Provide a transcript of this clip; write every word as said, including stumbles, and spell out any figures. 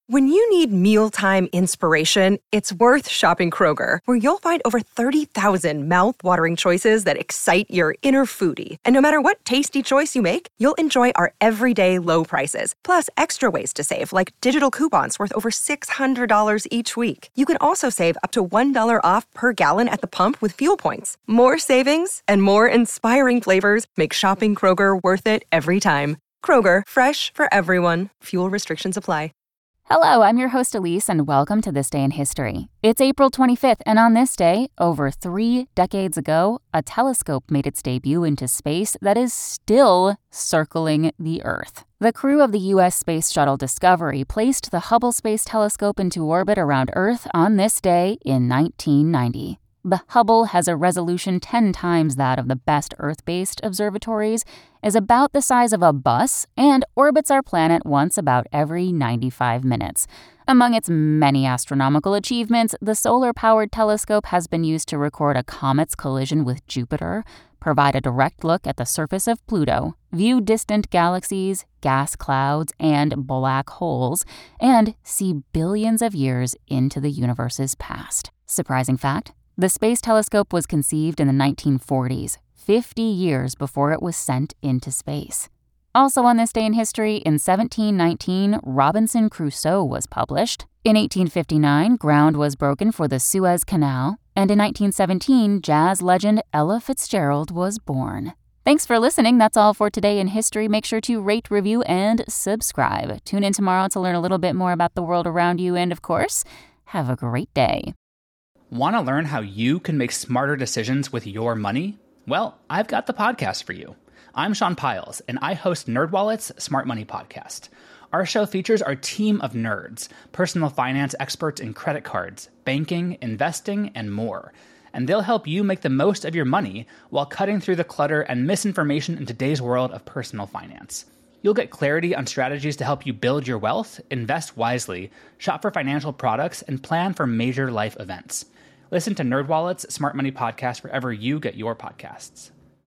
When you need mealtime inspiration, it's worth shopping Kroger, where you'll find over thirty thousand mouth-watering choices that excite your inner foodie. And no matter what tasty choice you make, you'll enjoy our everyday low prices, plus extra ways to save, like digital coupons worth over six hundred dollars each week. You can also save up to one dollar off per gallon at the pump with fuel points. More savings and more inspiring flavors make shopping Kroger worth it every time. Kroger, fresh for everyone. Fuel restrictions apply. Hello, I'm your host Elise, and welcome to This Day in History. It's April twenty-fifth, and on this day, over three decades ago, a telescope made its debut into space that is still circling the Earth. The crew of the U S Space Shuttle Discovery placed the Hubble Space Telescope into orbit around Earth on this day in nineteen ninety. The Hubble has a resolution ten times that of the best Earth-based observatories, is about the size of a bus, and orbits our planet once about every ninety-five minutes. Among its many astronomical achievements, the solar-powered telescope has been used to record a comet's collision with Jupiter, provide a direct look at the surface of Pluto, view distant galaxies, gas clouds, and black holes, and see billions of years into the universe's past. Surprising fact? The space telescope was conceived in the nineteen forties, fifty years before it was sent into space. Also on this day in history, in seventeen nineteen, Robinson Crusoe was published. In eighteen fifty-nine, ground was broken for the Suez Canal. And in nineteen seventeen, jazz legend Ella Fitzgerald was born. Thanks for listening. That's all for today in history. Make sure to rate, review, and subscribe. Tune in tomorrow to learn a little bit more about the world around you. And of course, have a great day. Want to learn how you can make smarter decisions with your money? Well, I've got the podcast for you. I'm Sean Piles, and I host NerdWallet's Smart Money Podcast. Our show features our team of nerds, personal finance experts in credit cards, banking, investing, and more. And they'll help you make the most of your money while cutting through the clutter and misinformation in today's world of personal finance. You'll get clarity on strategies to help you build your wealth, invest wisely, shop for financial products, and plan for major life events. Listen to NerdWallet's Smart Money Podcast wherever you get your podcasts.